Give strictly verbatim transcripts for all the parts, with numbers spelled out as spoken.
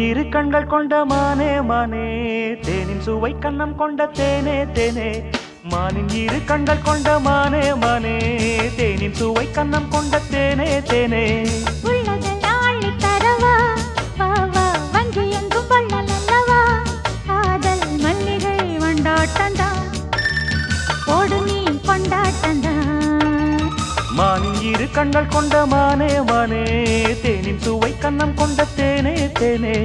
இரு கண்கள் கொண்ட மானே மானே, தேனின் சுவை கண்ணம் கொண்ட தேனே தேனே. மானின் இரு கண்கள் கொண்ட மானே மானே, தேனின் சுவை கண்ணம் கொண்ட தேனே தேனே. உள்ளதெல்லாம் அள்ளித் தரவா, வா வா வஞ்சி எங்கும் வள்ளல் அல்லவா. காதல் மல்லிகை வண்டாட்டந்தான், ஓடு நீ கொண்டாட்டந்தான். மானின் இரு கண்கள் கொண்ட மானே மானே, தேனின் சுவை கண்ணம் கொண்ட தேனே தேனே.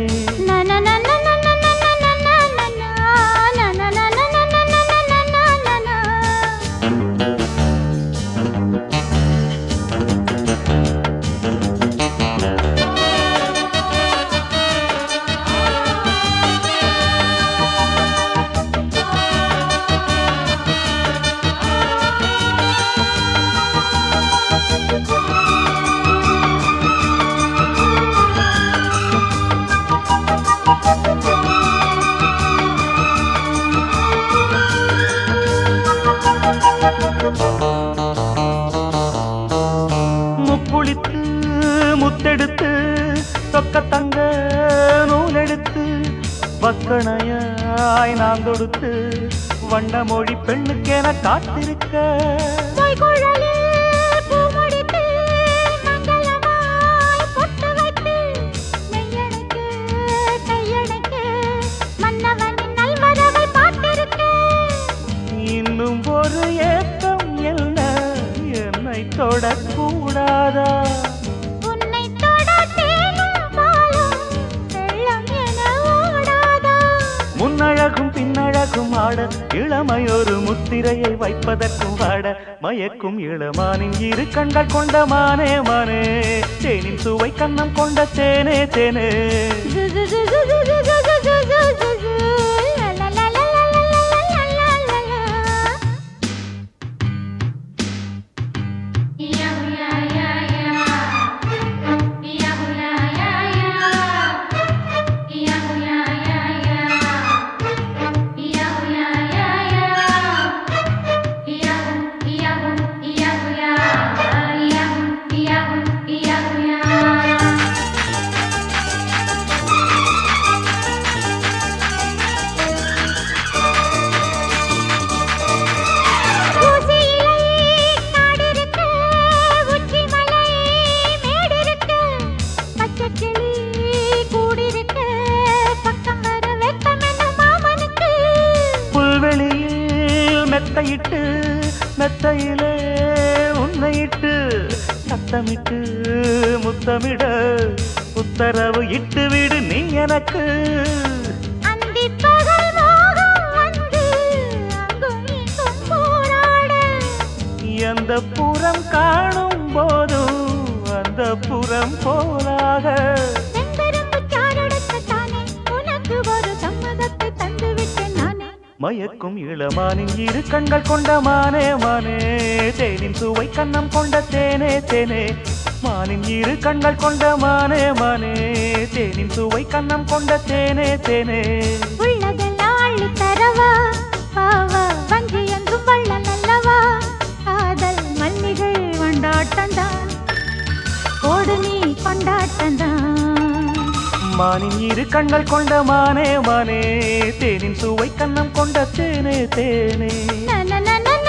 முக்குளித்து முத்தெடுத்து தொக்க தங்க நூலெடுத்து வக்கணையாய் நான் தொடுத்து வண்ண மொழி பெண்ணுக்கென காத்திருக்க. இன்னும் ஒரு ஏக்கம் என்ன, என்னை தொடக்கூடாதா? உன்னை தொட தேனும் பாலும் வெள்ளம் என ஓடாதா? முன்னழகும் பின்னழகும் ஆட, இளமையொரு முத்திரையை வைப்பதற்கும் வாட, மயக்கும் இளமானின் இரு கண்கள் கொண்ட மானே மானே, தேனின் சுவை கண்ணம் கொண்ட தேனே தேனே. மெத்தையிட்டு மெத்தையிலே உன்னையிட்டு சத்தமிட்டு முத்தமிட உத்தரவு இட்டு விடு நீ எனக்கு. எந்த புறம் காணும் போதும் அந்த புறம் போலாக, மயக்கும் இளமானின் இரு கண்கள் கொண்ட மானே மானே, தேனின் சுவை கண்ணம் கொண்ட தேனே தேனே. மானின் இரு கண்கள் கொண்ட மானே மானே, தேனின் சுவை கண்ணம் கொண்ட தேனே தேனே. உள்ளதெல்லாம் அள்ளித் தரவா, வா வா வஞ்சி எங்கும் வள்ளல் அல்லவா. காதல் மல்லிகை வண்டாட்டந்தான், ஓடு நீ கொண்டாட்டந்தான். மானின் இரு கண்கள் கொண்ட மானே மானே, தேனின் சுவை கண்ணம் கொண்ட தேனே தேனே.